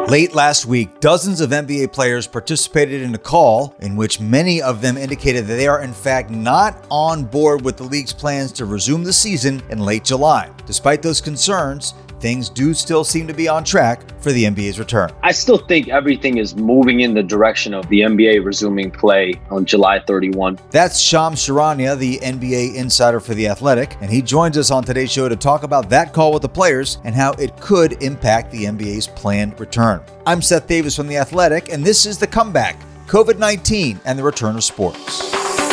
Late last week, dozens of NBA players participated in a call in which many of them indicated that they are in fact not on board with the league's plans to resume the season in late July. Despite those concerns, things do still seem to be on track for the NBA's return. I still think everything is moving in the direction of the NBA resuming play on July 31. That's Shams Charania, the NBA insider for The Athletic, and he joins us on today's show to talk about that call with the players and how it could impact the NBA's planned return. I'm Seth Davis from The Athletic, and this is The Comeback, COVID-19 and the Return of Sports.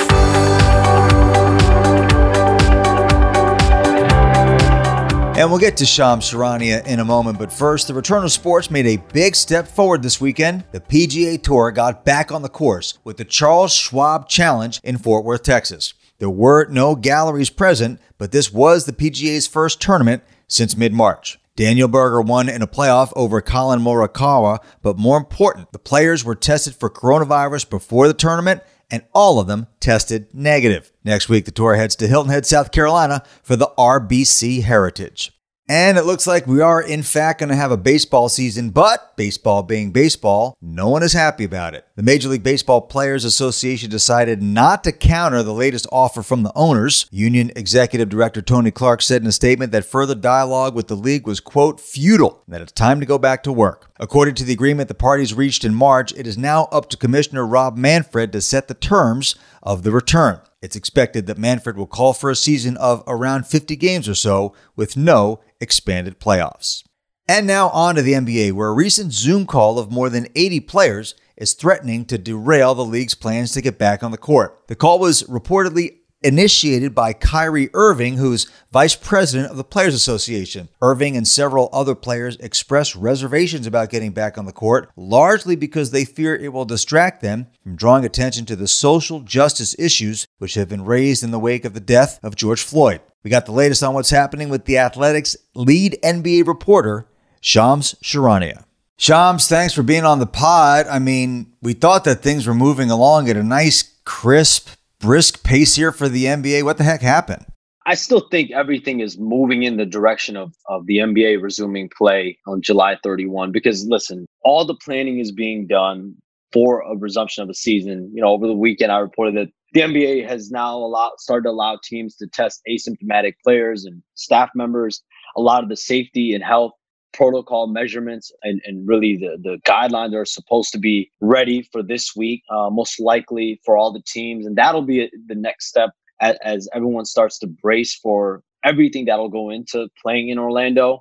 And we'll get to Shams Charania in a moment, but first, the return of sports made a big step forward this weekend. The PGA Tour got back on the course with the Charles Schwab Challenge in Fort Worth, Texas. There were no galleries present, but this was the PGA's first tournament since mid-March. Daniel Berger won in a playoff over Colin Morikawa, but more important, the players were tested for coronavirus before the tournament, and all of them tested negative. Next week, the tour heads to Hilton Head, South Carolina for the RBC Heritage. And it looks like we are, in fact, going to have a baseball season, but baseball being baseball, no one is happy about it. The Major League Baseball Players Association decided not to counter the latest offer from the owners. Union Executive Director Tony Clark said in a statement that further dialogue with the league was, quote, futile, and that it's time to go back to work. According to the agreement the parties reached in March, it is now up to Commissioner Rob Manfred to set the terms of the return. It's expected that Manfred will call for a season of around 50 games or so with no expanded playoffs. And now on to the NBA, where a recent Zoom call of more than 80 players is threatening to derail the league's plans to get back on the court. The call was reportedly initiated by Kyrie Irving, who's vice president of the Players Association. Irving and several other players expressed reservations about getting back on the court, largely because they fear it will distract them from drawing attention to the social justice issues which have been raised in the wake of the death of George Floyd. We got the latest on what's happening with The Athletic's lead NBA reporter, Shams Charania. Shams, thanks for being on the pod. I mean, we thought that things were moving along at a nice, crisp, brisk pace here for the NBA. What the heck happened? I still think everything is moving in the direction of the NBA resuming play on July 31 because, listen, all the planning is being done for a resumption of the season. You know, over the weekend, I reported that the NBA has now started to allow teams to test asymptomatic players and staff members. A lot of the safety and health protocol measurements and really the guidelines are supposed to be ready for this week, most likely for all the teams. And that'll be the next step as everyone starts to brace for everything that'll go into playing in Orlando.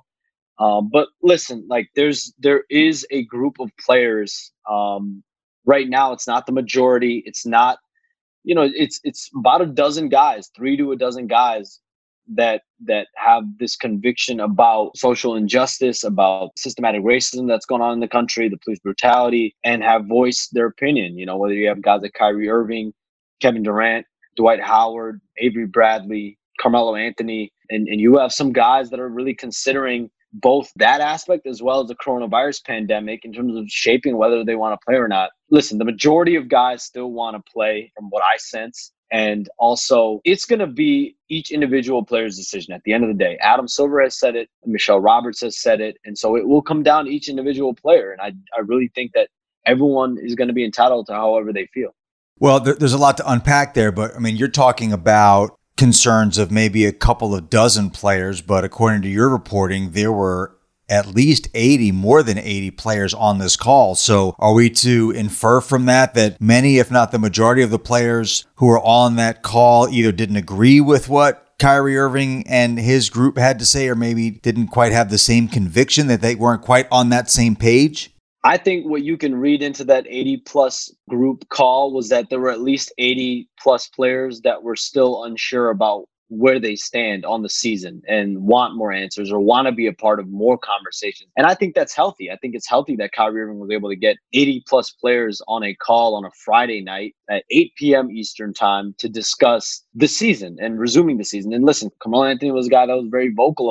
But listen, like there is a group of players right now. It's not the majority. It's not, it's about a dozen guys, 3 to a dozen guys that have this conviction about social injustice, about systematic racism that's going on in the country, the police brutality, and have voiced their opinion. You know, whether you have guys like Kyrie Irving, Kevin Durant, Dwight Howard, Avery Bradley, Carmelo Anthony, and you have some guys that are really considering both that aspect as well as the coronavirus pandemic in terms of shaping whether they want to play or not. Listen, the majority of guys still want to play from what I sense. And also, it's going to be each individual player's decision at the end of the day. Adam Silver has said it. Michelle Roberts has said it. And so it will come down to each individual player. And I really think that everyone is going to be entitled to however they feel. Well, there's a lot to unpack there. But, I mean, you're talking about concerns of maybe a couple of dozen players. But according to your reporting, there were at least 80, more than 80 players on this call. So are we to infer from that many, if not the majority of the players who were on that call either didn't agree with what Kyrie Irving and his group had to say, or maybe didn't quite have the same conviction, that they weren't quite on that same page? I think what you can read into that 80-plus group call was that there were at least 80-plus players that were still unsure about where they stand on the season and want more answers or want to be a part of more conversations. And I think that's healthy. I think it's healthy that Kyrie Irving was able to get 80-plus players on a call on a Friday night at 8 p.m. Eastern time to discuss the season and resuming the season. And listen, Carmelo Anthony was a guy that was very vocal about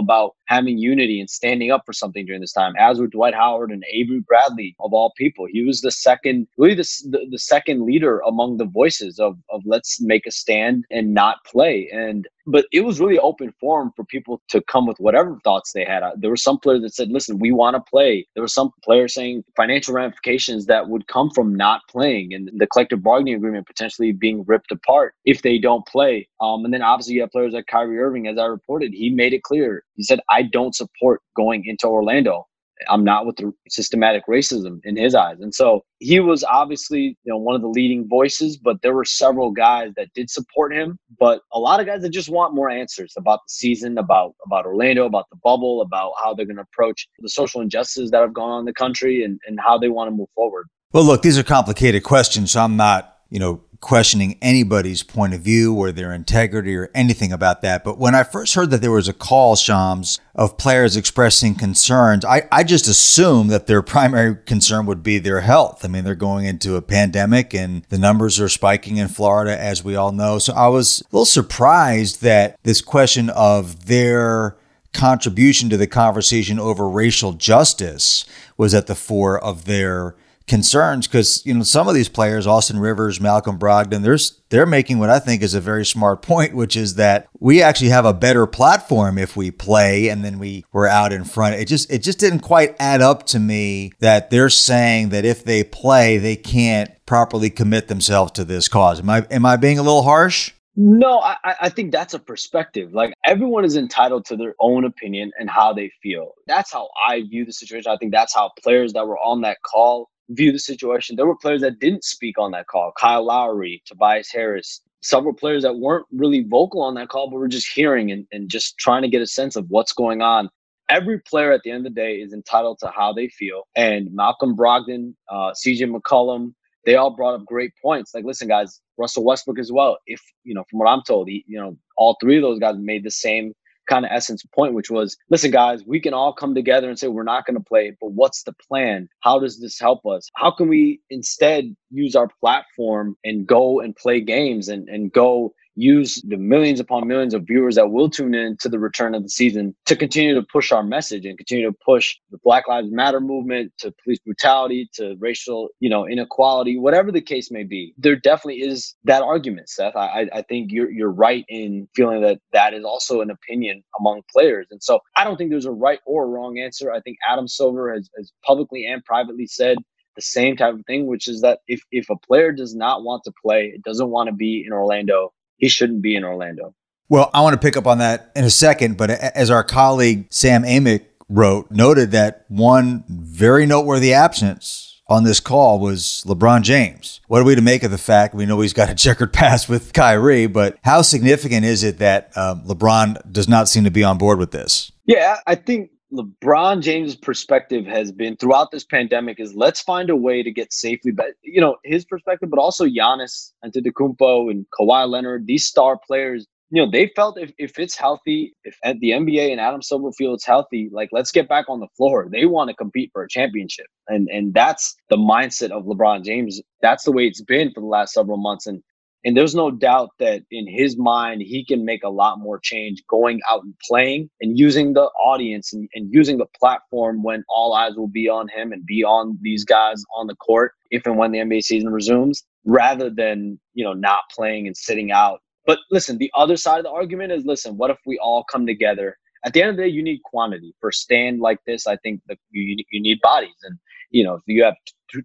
having unity and standing up for something during this time, as were Dwight Howard and Avery Bradley, of all people. He was the second, really the second leader among the voices of let's make a stand and not play. But it was really open forum for people to come with whatever thoughts they had. There were some players that said, listen, we want to play. There were some players saying financial ramifications that would come from not playing and the collective bargaining agreement potentially being ripped apart if they don't play. And then obviously you have players like Kyrie Irving, as I reported. He made it clear. He said, I don't support going into Orlando. I'm not with the systematic racism in his eyes. And so he was obviously, one of the leading voices, but there were several guys that did support him, but a lot of guys that just want more answers about the season, about Orlando, about the bubble, about how they're going to approach the social injustices that have gone on in the country and how they want to move forward. Well, look, these are complicated questions, so I'm not, questioning anybody's point of view or their integrity or anything about that. But when I first heard that there was a call, Shams, of players expressing concerns, I just assumed that their primary concern would be their health. I mean, they're going into a pandemic and the numbers are spiking in Florida, as we all know. So I was a little surprised that this question of their contribution to the conversation over racial justice was at the fore of their concerns, because some of these players, Austin Rivers, Malcolm Brogdon, they're making what I think is a very smart point, which is that we actually have a better platform if we play and then we're out in front. It just didn't quite add up to me that they're saying that if they play, they can't properly commit themselves to this cause. Am I being a little harsh? No, I think that's a perspective. Like, everyone is entitled to their own opinion and how they feel. That's how I view the situation. I think that's how players that were on that call view the situation. There were players that didn't speak on that call. Kyle Lowry, Tobias Harris, several players that weren't really vocal on that call, but were just hearing and just trying to get a sense of what's going on. Every player at the end of the day is entitled to how they feel. And Malcolm Brogdon, CJ McCollum, they all brought up great points. Like, listen, guys, Russell Westbrook as well. If, from what I'm told, all three of those guys made the same kind of essence point, which was, listen, guys, we can all come together and say we're not going to play, but what's the plan? How does this help us? How can we instead use our platform and go and play games and go use the millions upon millions of viewers that will tune in to the return of the season to continue to push our message and continue to push the Black Lives Matter movement, to police brutality, to racial, inequality, whatever the case may be. There definitely is that argument, Seth. I think you're right in feeling that is also an opinion among players. And so I don't think there's a right or a wrong answer. I think Adam Silver has publicly and privately said the same type of thing, which is that if a player does not want to play, doesn't want to be in Orlando, he shouldn't be in Orlando. Well, I want to pick up on that in a second, but as our colleague Sam Amick noted that one very noteworthy absence on this call was LeBron James. What are we to make of the fact we know he's got a checkered past with Kyrie, but how significant is it that LeBron does not seem to be on board with this? Yeah, I think LeBron James' perspective has been throughout this pandemic is let's find a way to get safely back. His perspective, but also Giannis Antetokounmpo and Kawhi Leonard, these star players, they felt if it's healthy, if the NBA and Adam Silver feel it's healthy, like, let's get back on the floor. They want to compete for a championship. And that's the mindset of LeBron James. That's the way it's been for the last several months. And there's no doubt that in his mind, he can make a lot more change going out and playing and using the audience and using the platform when all eyes will be on him and be on these guys on the court if and when the NBA season resumes, rather than, not playing and sitting out. But listen, the other side of the argument is, listen, what if we all come together? At the end of the day, you need quantity. For a stand like this, I think that you need bodies. And, if you have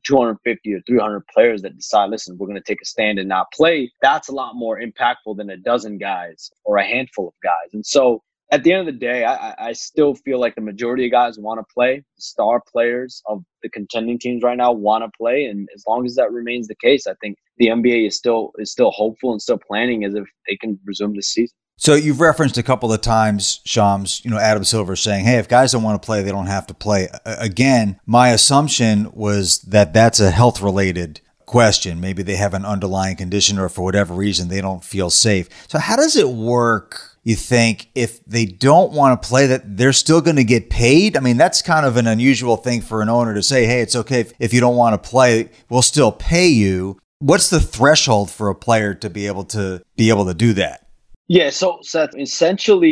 250 or 300 players that decide, listen, we're going to take a stand and not play, that's a lot more impactful than a dozen guys or a handful of guys. And so at the end of the day, I still feel like the majority of guys want to play. The star players of the contending teams right now want to play. And as long as that remains the case, I think the NBA is still hopeful and still planning as if they can resume this season. So you've referenced a couple of times, Shams, Adam Silver saying, hey, if guys don't want to play, they don't have to play. Again, my assumption was that that's a health-related question. Maybe they have an underlying condition or for whatever reason they don't feel safe. So how does it work, you think, if they don't want to play, that they're still going to get paid? I mean, that's kind of an unusual thing for an owner to say, hey, it's okay if you don't want to play, we'll still pay you. What's the threshold for a player to be able to do that? Yeah, so Seth, essentially,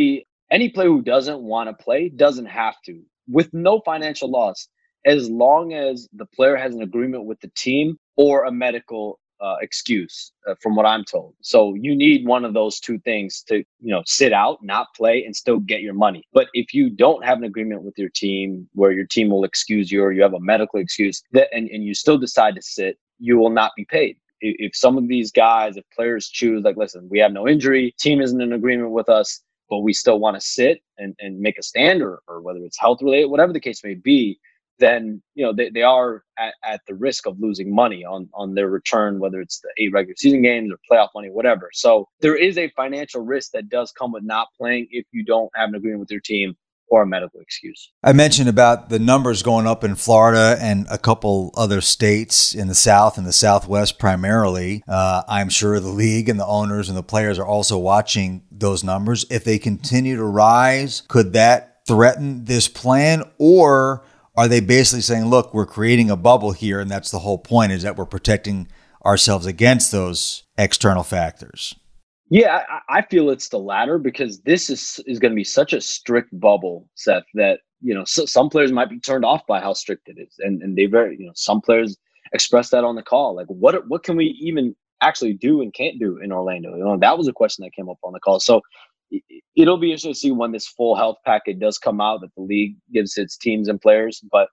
Any player who doesn't want to play doesn't have to, with no financial loss, as long as the player has an agreement with the team or a medical excuse, from what I'm told. So you need one of those two things to, sit out, not play, and still get your money. But if you don't have an agreement with your team where your team will excuse you, or you have a medical excuse and you still decide to sit, you will not be paid. If some of these guys, if players choose, like, listen, we have no injury, team isn't in agreement with us, but we still want to sit and make a stand, or whether it's health related, whatever the case may be, then they are at the risk of losing money on their return, whether it's the 8 regular season games or playoff money, whatever. So there is a financial risk that does come with not playing if you don't have an agreement with your team or a medical excuse. I mentioned about the numbers going up in Florida and a couple other states in the South and the Southwest primarily. I'm sure the league and the owners and the players are also watching those numbers. If they continue to rise, could that threaten this plan, or are they basically saying, look, we're creating a bubble here, and that's the whole point, is that we're protecting ourselves against those external factors? Yeah, I feel it's the latter, because this is going to be such a strict bubble, Seth, that some players might be turned off by how strict it is, and they some players expressed that on the call, like what can we even actually do and can't do in Orlando? That was a question that came up on the call. So it'll be interesting to see when this full health package does come out that the league gives its teams and players. But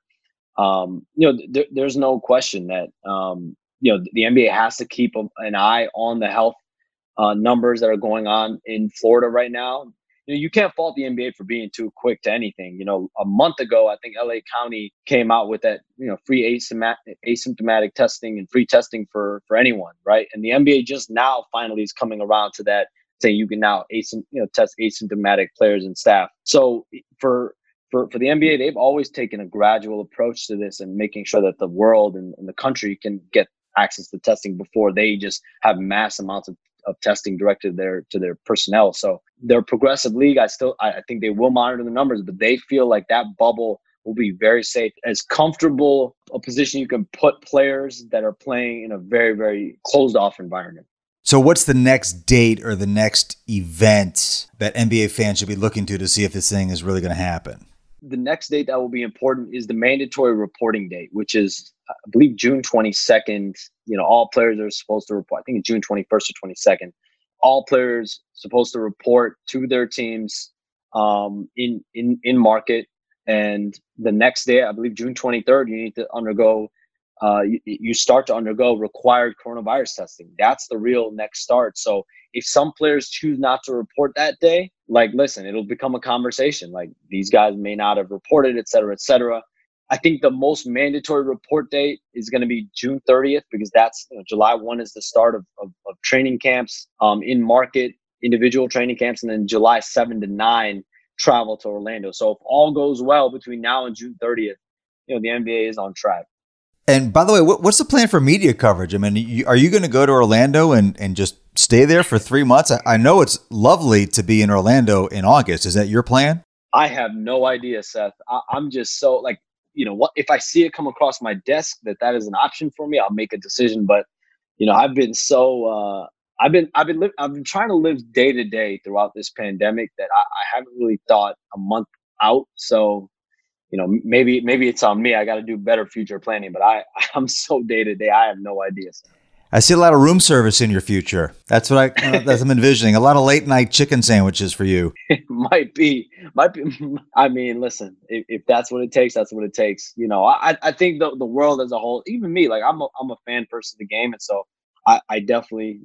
there's no question that the NBA has to keep an eye on the health numbers that are going on in Florida right now. You can't fault the NBA for being too quick to anything. A month ago, I think LA County came out with that, free asymptomatic testing and free testing for anyone, right? And the NBA just now finally is coming around to that, saying you can now test asymptomatic players and staff. So for the NBA, they've always taken a gradual approach to this and making sure that the world and the country can get access to testing before they just have mass amounts of testing directed to their personnel. So they're a progressive league. I think they will monitor the numbers, but they feel like that bubble will be very safe, as comfortable a position you can put players that are playing in a very, very closed off environment. So what's the next date or the next event that NBA fans should be looking to see if this thing is really going to happen? The next date that will be important is the mandatory reporting date, which is, I believe, June 22nd. All players are supposed to report. I think it's June 21st or 22nd. All players supposed to report to their teams in market. And the next day, I believe June 23rd, you need to undergo you start to undergo required coronavirus testing. That's the real next start. So if some players choose not to report that day, listen, it'll become a conversation. These guys may not have reported, et cetera, et cetera. I think the most mandatory report date is going to be June 30th, because that's July 1 is the start of training camps in market, individual training camps, and then July 7 to 9 travel to Orlando. So if all goes well between now and June 30th, the NBA is on track. And by the way, what's the plan for media coverage? I mean, are you going to go to Orlando and just stay there for 3 months? I know it's lovely to be in Orlando in August. Is that your plan? I have no idea, Seth. I'm just so what if I see it come across my desk that is an option for me, I'll make a decision. But I've been so I've been trying to live day to day throughout this pandemic that I haven't really thought a month out. So maybe it's on me. I got to do better future planning, but I'm so day to day. I have no idea. I see a lot of room service in your future. That's what I'm envisioning. A lot of late night chicken sandwiches for you. It might be. I mean, listen, if that's what it takes, that's what it takes. I think the world as a whole, even me, I'm a fan person of the game. And so I definitely,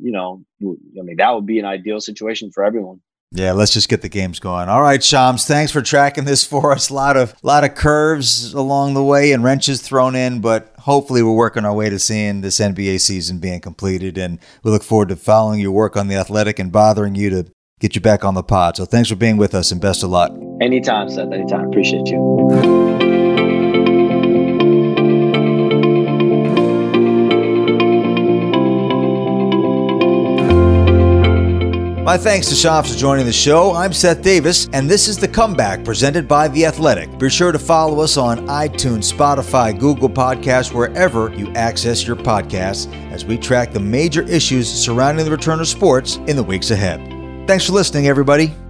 that would be an ideal situation for everyone. Yeah, let's just get the games going. All right, Shams, thanks for tracking this for us. A lot of curves along the way and wrenches thrown in, but hopefully we're working our way to seeing this NBA season being completed, and we look forward to following your work on The Athletic and bothering you to get you back on the pod. So thanks for being with us, and best of luck. Anytime, Seth. Anytime. Appreciate you. My thanks to Shams for joining the show. I'm Seth Davis, and this is The Comeback presented by The Athletic. Be sure to follow us on iTunes, Spotify, Google Podcasts, wherever you access your podcasts, as we track the major issues surrounding the return of sports in the weeks ahead. Thanks for listening, everybody.